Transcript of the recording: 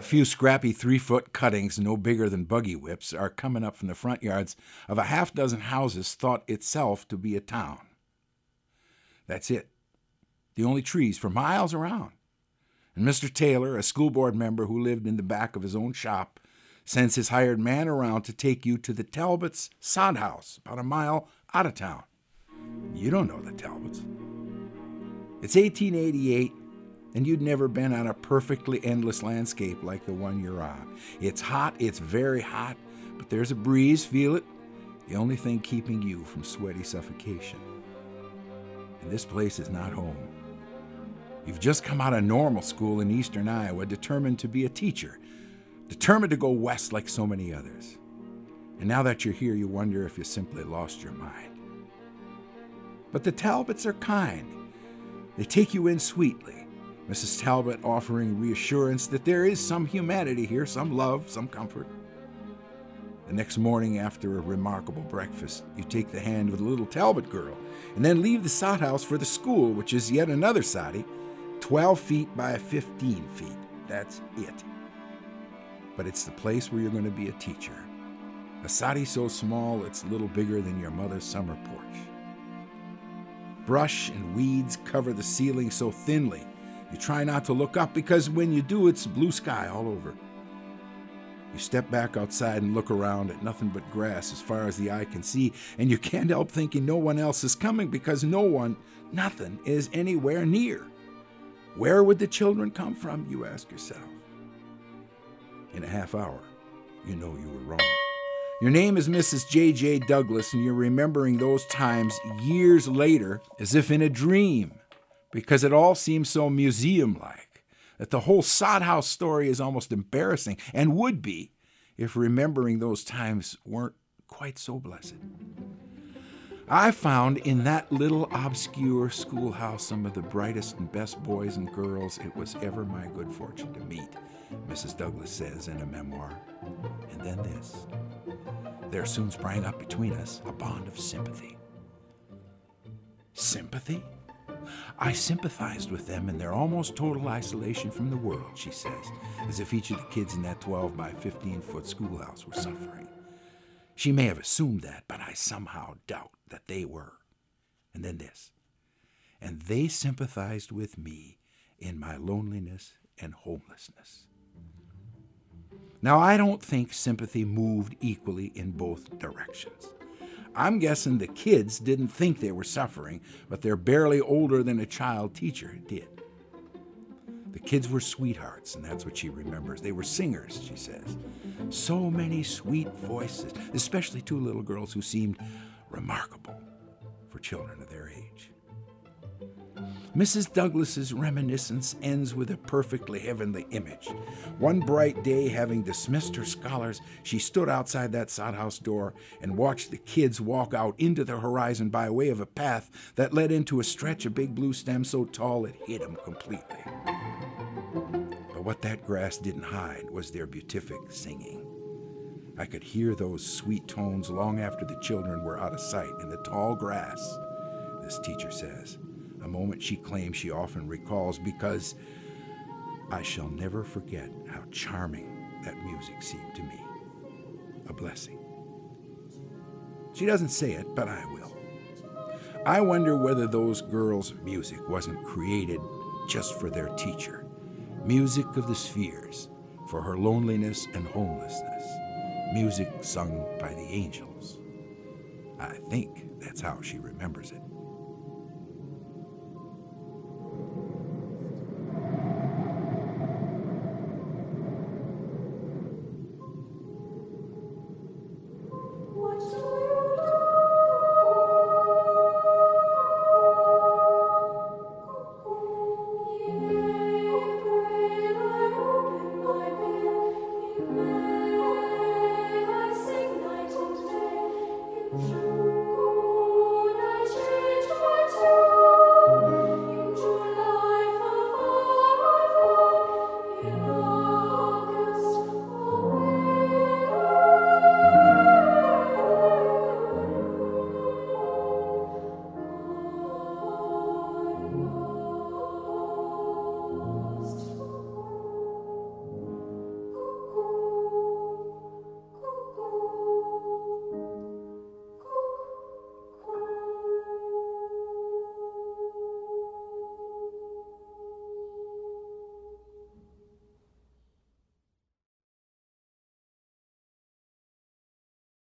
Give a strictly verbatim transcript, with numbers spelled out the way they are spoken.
A few scrappy three-foot cuttings, no bigger than buggy whips, are coming up from the front yards of a half dozen houses thought itself to be a town. That's it. The only trees for miles around. And Mister Taylor, a school board member who lived in the back of his own shop, sends his hired man around to take you to the Talbots' sod house, about a mile out of town. You don't know the Talbots. It's eighteen eighty-eight, and you'd never been on a perfectly endless landscape like the one you're on. It's hot, it's very hot, but there's a breeze, feel it? The only thing keeping you from sweaty suffocation. And this place is not home. You've just come out of normal school in eastern Iowa, determined to be a teacher, determined to go west like so many others. And now that you're here, you wonder if you simply lost your mind. But the Talbots are kind. They take you in sweetly, Missus Talbot offering reassurance that there is some humanity here, some love, some comfort. The next morning, after a remarkable breakfast, you take the hand of the little Talbot girl and then leave the sod house for the school, which is yet another soddy, twelve feet by fifteen feet. That's it. But it's the place where you're going to be a teacher. A soddy so small it's a little bigger than your mother's summer porch. Brush and weeds cover the ceiling so thinly you try not to look up, because when you do, it's blue sky all over. You step back outside and look around at nothing but grass as far as the eye can see, and you can't help thinking no one else is coming, because no one, nothing, is anywhere near. Where would the children come from, you ask yourself? In a half hour, you know you were wrong. Your name is Missus J J Douglas, and you're remembering those times years later as if in a dream, because it all seems so museum-like that the whole sod house story is almost embarrassing, and would be if remembering those times weren't quite so blessed. I found in that little obscure schoolhouse some of the brightest and best boys and girls it was ever my good fortune to meet, Missus Douglas says in a memoir. And then this. There soon sprang up between us a bond of sympathy. Sympathy? I sympathized with them in their almost total isolation from the world, she says, as if each of the kids in that twelve by fifteen foot schoolhouse were suffering. She may have assumed that, but I somehow doubt that they were. And then this. And they sympathized with me in my loneliness and homelessness. Now, I don't think sympathy moved equally in both directions. I'm guessing the kids didn't think they were suffering, but their barely older than a child teacher did. The kids were sweethearts, and that's what she remembers. They were singers, she says. So many sweet voices, especially two little girls who seemed remarkable for children of their age. Missus Douglas's reminiscence ends with a perfectly heavenly image. One bright day, having dismissed her scholars, she stood outside that sod house door and watched the kids walk out into the horizon by way of a path that led into a stretch of big blue stem so tall it hid them completely. But what that grass didn't hide was their beatific singing. I could hear those sweet tones long after the children were out of sight in the tall grass, this teacher says. A moment she claims she often recalls, because I shall never forget how charming that music seemed to me. A blessing. She doesn't say it, but I will. I wonder whether those girls' music wasn't created just for their teacher. Music of the spheres, for her loneliness and homelessness. Music sung by the angels. I think that's how she remembers it.